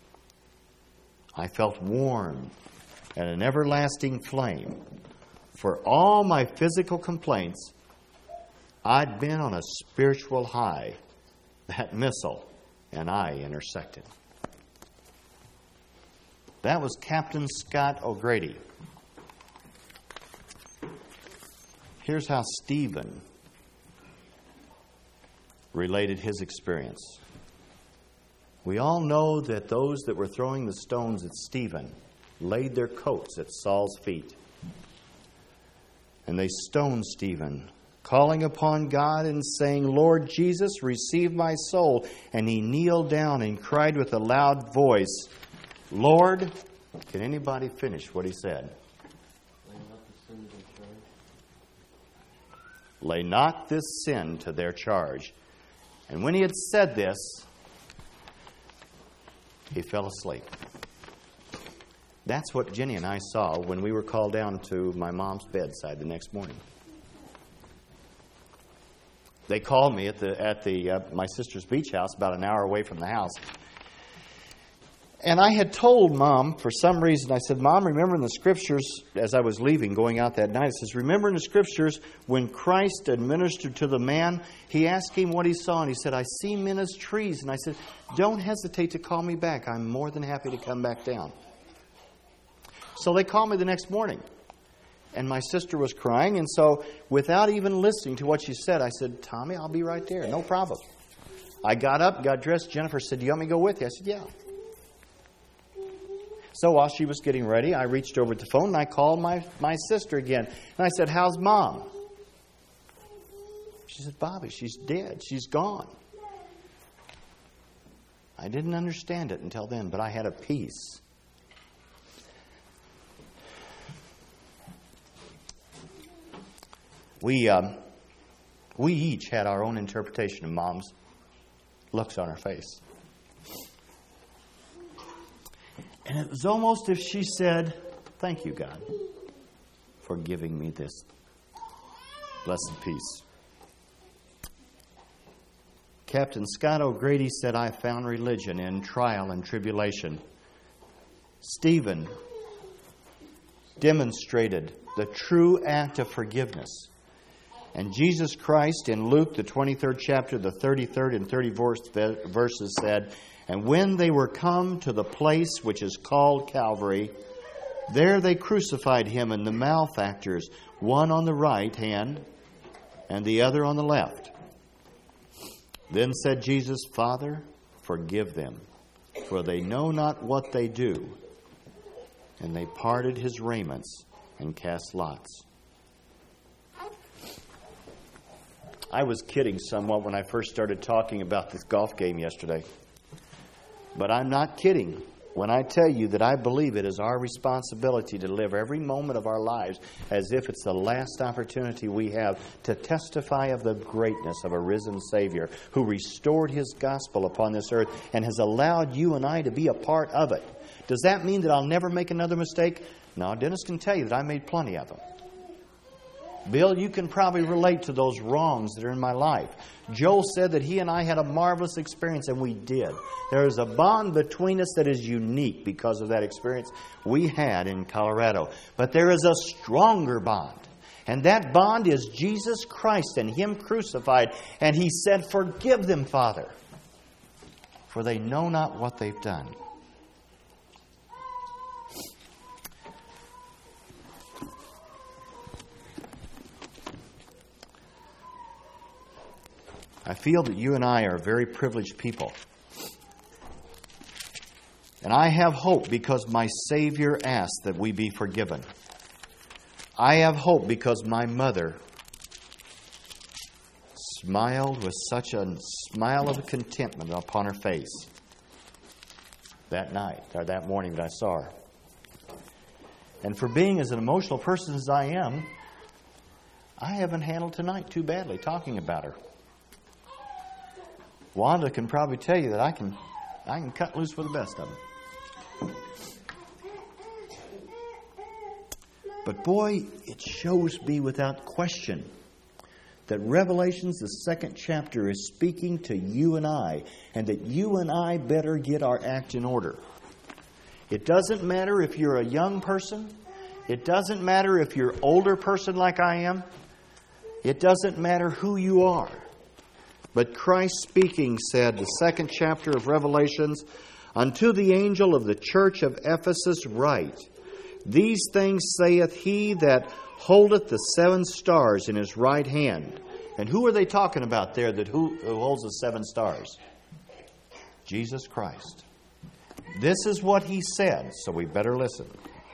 I felt warm and an everlasting flame. For all my physical complaints, I'd been on a spiritual high. That missile and I intersected. That was Captain Scott O'Grady. Here's how Stephen related his experience. We all know that those that were throwing the stones at Stephen laid their coats at Saul's feet. And they stoned Stephen, calling upon God and saying, Lord Jesus, receive my soul. And he kneeled down and cried with a loud voice, Lord, can anybody finish what he said? Lay not this sin to their charge. And when he had said this, he fell asleep. That's what Jenny and I saw when we were called down to my mom's bedside the next morning. They called me at my sister's beach house, about an hour away from the house. And I had told Mom, for some reason, I said, Mom, remember in the Scriptures, as I was leaving, going out that night, it says, remember in the Scriptures, when Christ administered to the man, he asked him what he saw, and he said, I see men as trees. And I said, don't hesitate to call me back. I'm more than happy to come back down. So they called me the next morning. And my sister was crying, and so without even listening to what she said, I said, Tommy, I'll be right there. No problem. I got up, got dressed. Jennifer said, do you want me to go with you? I said, yeah. So while she was getting ready, I reached over to the phone and I called my sister again. And I said, how's Mom? She said, Bobby, she's dead. She's gone. I didn't understand it until then, but I had a peace. We each had our own interpretation of Mom's looks on her face. And it was almost as if she said, thank you, God, for giving me this blessed peace. Captain Scott O'Grady said, I found religion in trial and tribulation. Stephen demonstrated the true act of forgiveness. And Jesus Christ in Luke, the 23rd chapter, the 33rd and 34th verses said, and when they were come to the place which is called Calvary, there they crucified him and the malefactors, one on the right hand and the other on the left. Then said Jesus, Father, forgive them, for they know not what they do. And they parted his raiments and cast lots. I was kidding somewhat when I first started talking about this golf game yesterday. But I'm not kidding when I tell you that I believe it is our responsibility to live every moment of our lives as if it's the last opportunity we have to testify of the greatness of a risen Savior who restored His gospel upon this earth and has allowed you and I to be a part of it. Does that mean that I'll never make another mistake? No, Dennis can tell you that I made plenty of them. Bill, you can probably relate to those wrongs that are in my life. Joel said that he and I had a marvelous experience, and we did. There is a bond between us that is unique because of that experience we had in Colorado. But there is a stronger bond. And that bond is Jesus Christ and Him crucified. And He said, forgive them, Father, for they know not what they've done. I feel that you and I are very privileged people. And I have hope because my Savior asked that we be forgiven. I have hope because my mother smiled with such a smile of contentment upon her face that night, or that morning that I saw her. And for being as an emotional person as I am, I haven't handled tonight too badly talking about her. Wanda can probably tell you that I can cut loose with the best of them. But boy, it shows me without question that Revelations, the 2nd chapter, is speaking to you and I, and that you and I better get our act in order. It doesn't matter if you're a young person. It doesn't matter if you're an older person like I am. It doesn't matter who you are. But Christ speaking said, the 2nd chapter of Revelations, "Unto the angel of the church of Ephesus write, These things saith he that holdeth the 7 stars in his right hand." And who are they talking about there that who holds the 7 stars? Jesus Christ. This is what he said, so we better listen.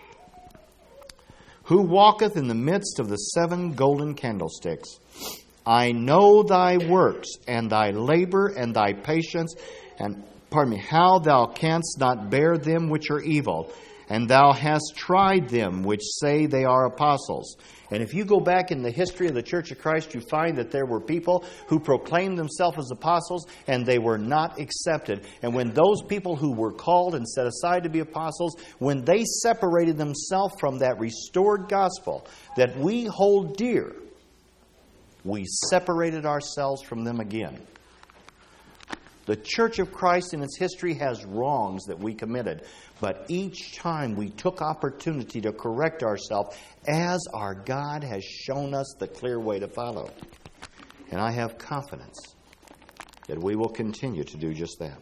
"Who walketh in the midst of the 7 golden candlesticks. I know thy works, and thy labor, and thy patience, and, how thou canst not bear them which are evil. And thou hast tried them which say they are apostles." And if you go back in the history of the Church of Christ, you find that there were people who proclaimed themselves as apostles, and they were not accepted. And when those people who were called and set aside to be apostles, when they separated themselves from that restored gospel that we hold dear, we separated ourselves from them again. The Church of Christ in its history has wrongs that we committed. But each time we took opportunity to correct ourselves as our God has shown us the clear way to follow. And I have confidence that we will continue to do just that.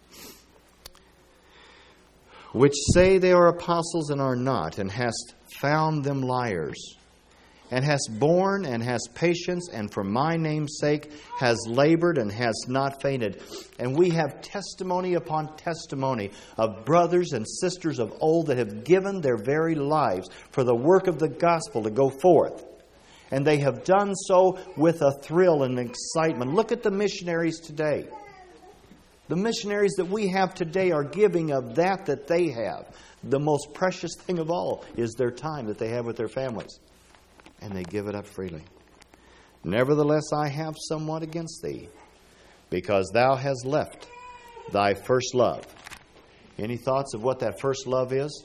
"Which say they are apostles and are not, and hast found them liars. And hast borne and hast patience, and for my name's sake has labored and has not fainted." And we have testimony upon testimony of brothers and sisters of old that have given their very lives for the work of the gospel to go forth. And they have done so with a thrill and excitement. Look at the missionaries today. The missionaries that we have today are giving of that they have. The most precious thing of all is their time that they have with their families. And they give it up freely. "Nevertheless, I have somewhat against thee, because thou hast left thy first love." Any thoughts of what that first love is?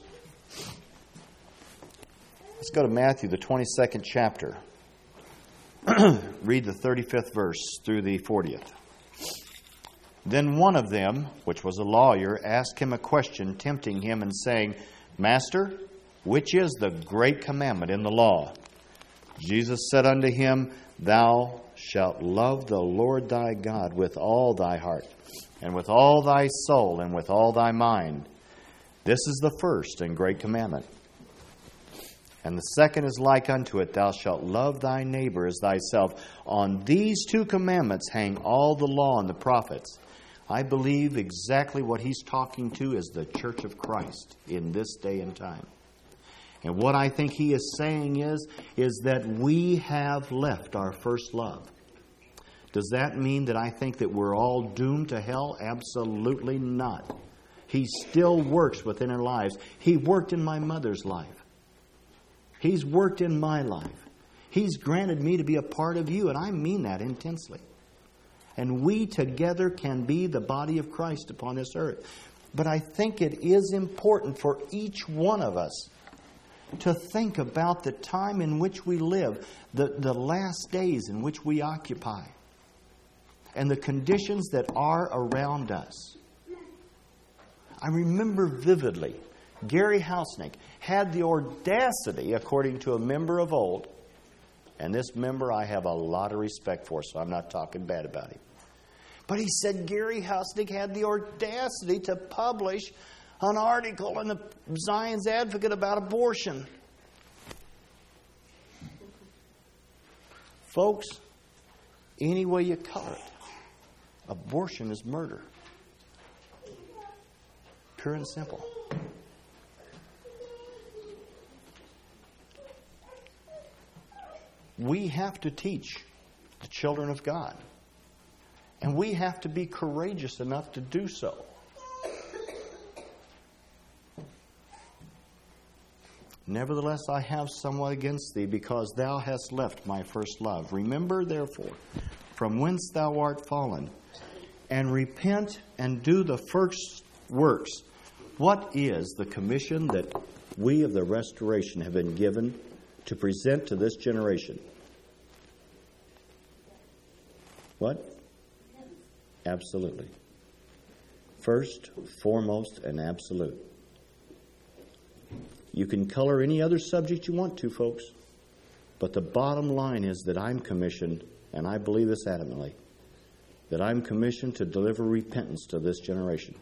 Let's go to Matthew, the 22nd chapter. Read the 35th verse through the 40th. "Then one of them, which was a lawyer, asked him a question, tempting him, and saying, Master, which is the great commandment in the law? Jesus said unto him, Thou shalt love the Lord thy God with all thy heart, and with all thy soul, and with all thy mind. This is the first and great commandment. And the second is like unto it, Thou shalt love thy neighbor as thyself. On these 2 commandments hang all the law and the prophets." I believe exactly what he's talking to is the Church of Christ in this day and time. And what I think he is saying is that we have left our first love. Does that mean that I think that we're all doomed to hell? Absolutely not. He still works within our lives. He worked in my mother's life. He's worked in my life. He's granted me to be a part of you, and I mean that intensely. And we together can be the body of Christ upon this earth. But I think it is important for each one of us to think about the time in which we live, the last days in which we occupy, and the conditions that are around us. I remember vividly, Gary Hausnick had the audacity, according to a member of old, and this member I have a lot of respect for, so I'm not talking bad about him. But he said Gary Hausnick had the audacity to publish an article in the Zion's Advocate about abortion. Folks, any way you color it, abortion is murder. Pure and simple. We have to teach the children of God. And we have to be courageous enough to do so. Nevertheless, I have somewhat against thee, because thou hast left my first love. Remember, therefore, from whence thou art fallen, and repent and do the first works. What is the commission that we of the restoration have been given to present to this generation? What? Absolutely. First, foremost, and absolute. You can color any other subject you want to, folks. But the bottom line is that I'm commissioned, and I believe this adamantly, that I'm commissioned to deliver repentance to this generation.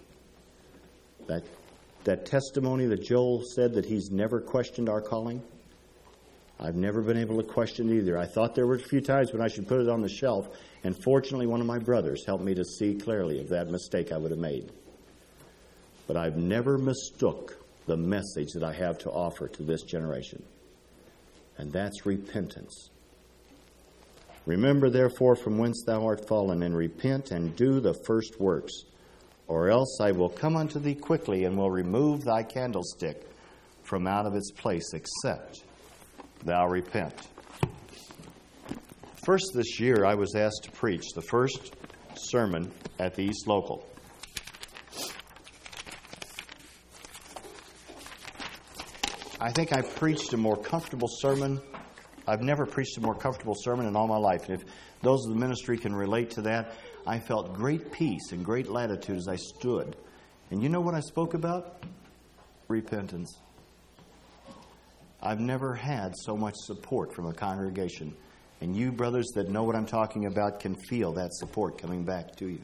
That testimony that Joel said that he's never questioned our calling, I've never been able to question it either. I thought there were a few times when I should put it on the shelf, and fortunately one of my brothers helped me to see clearly of that mistake I would have made. But I've never mistook the message that I have to offer to this generation. And that's repentance. Remember, therefore, from whence thou art fallen, and repent and do the first works, or else I will come unto thee quickly, and will remove thy candlestick from out of its place, except thou repent. First this year, I was asked to preach the first sermon at the East Local. I think I preached a more comfortable sermon. I've never preached a more comfortable sermon in all my life. And if those of the ministry can relate to that, I felt great peace and great latitude as I stood. And you know what I spoke about? Repentance. I've never had so much support from a congregation. And you brothers that know what I'm talking about can feel that support coming back to you.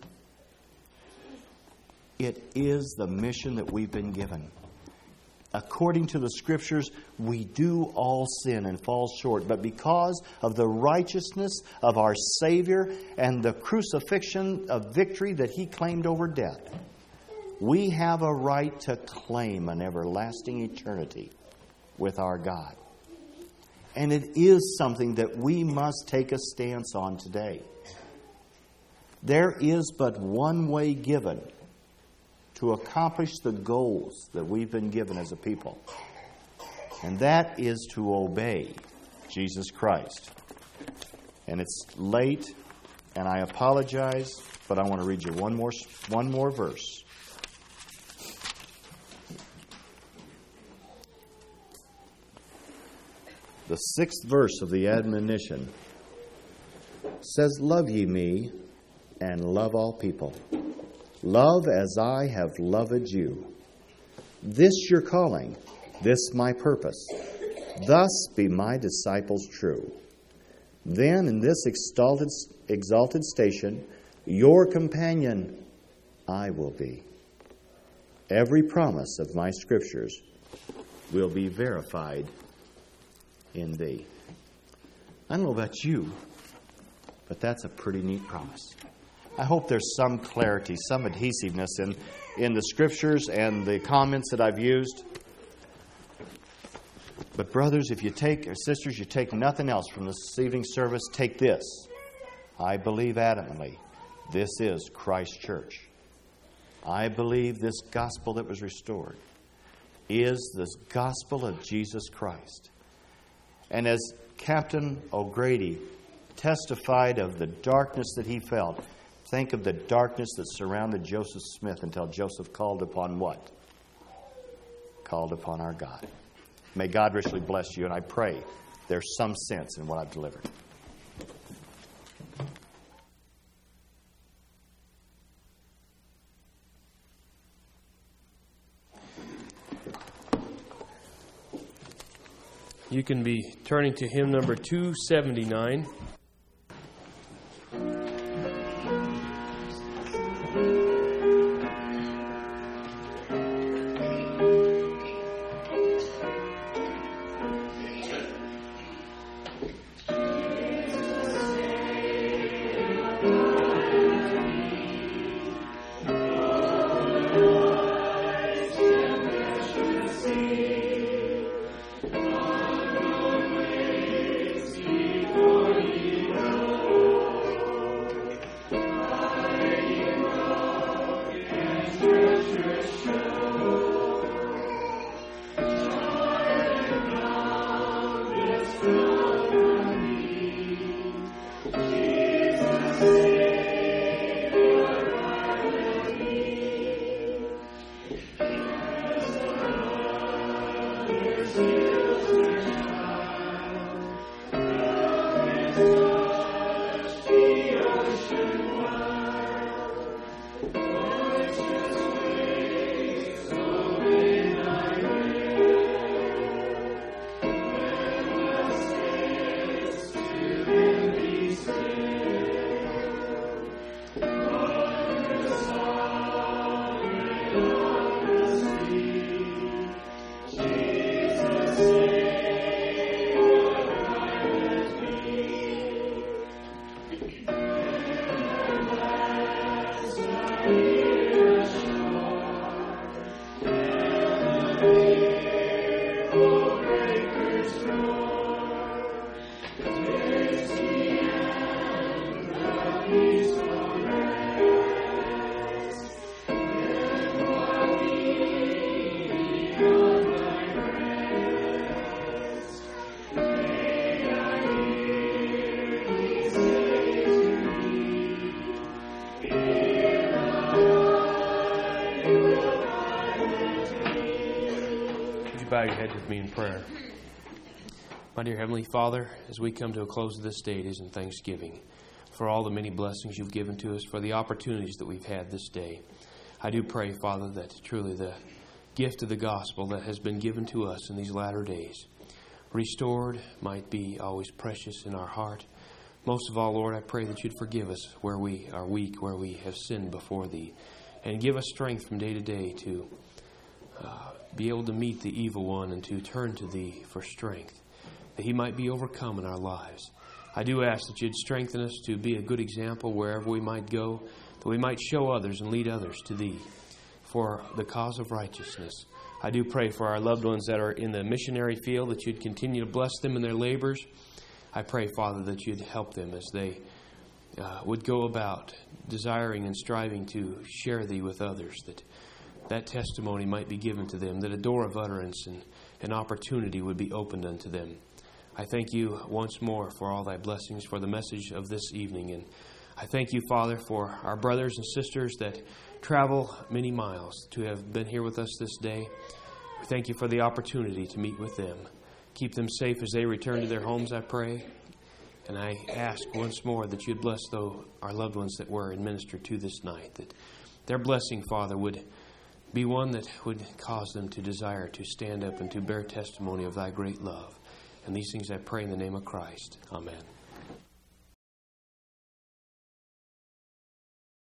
It is the mission that we've been given. According to the Scriptures, we do all sin and fall short. But because of the righteousness of our Savior and the crucifixion of victory that He claimed over death, we have a right to claim an everlasting eternity with our God. And it is something that we must take a stance on today. There is but one way given to accomplish the goals that we've been given as a people. And that is to obey Jesus Christ. And it's late, and I apologize, but I want to read you one more verse. The 6th verse of the admonition says, "Love ye me, and love all people. Love as I have loved you. This your calling, this my purpose. Thus be my disciples true. Then in this exalted station, your companion I will be. Every promise of my Scriptures will be verified in thee." I don't know about you, but that's a pretty neat promise. I hope there's some clarity, some adhesiveness in the Scriptures and the comments that I've used. But brothers, if you take, or sisters, you take nothing else from this evening's service, take this. I believe adamantly this is Christ's church. I believe this gospel that was restored is this gospel of Jesus Christ. And as Captain O'Grady testified of the darkness that he felt, think of the darkness that surrounded Joseph Smith until Joseph called upon what? Called upon our God. May God richly bless you, and I pray there's some sense in what I've delivered. You can be turning to hymn number 279. Glory. Would you bow your head with me in prayer? My dear Heavenly Father, as we come to a close of this day, it is in thanksgiving for all the many blessings you've given to us, for the opportunities that we've had this day. I do pray, Father, that truly the gift of the gospel that has been given to us in these latter days, restored, might be always precious in our heart. Most of all, Lord, I pray that you'd forgive us where we are weak, where we have sinned before thee, and give us strength from day to day to be able to meet the evil one and to turn to thee for strength, that he might be overcome in our lives. I do ask that you'd strengthen us to be a good example wherever we might go, that we might show others and lead others to thee for the cause of righteousness. I do pray for our loved ones that are in the missionary field, that you'd continue to bless them in their labors. I pray, Father, that you'd help them as they would go about desiring and striving to share thee with others, that testimony might be given to them, that a door of utterance and an opportunity would be opened unto them. I thank you once more for all thy blessings, for the message of this evening. And I thank you, Father, for our brothers and sisters that travel many miles to have been here with us this day. We thank you for the opportunity to meet with them. Keep them safe as they return to their homes, I pray. And I ask once more that you'd bless our loved ones that were administered to this night, that their blessing, Father, would be one that would cause them to desire to stand up and to bear testimony of thy great love. And these things I pray in the name of Christ. Amen.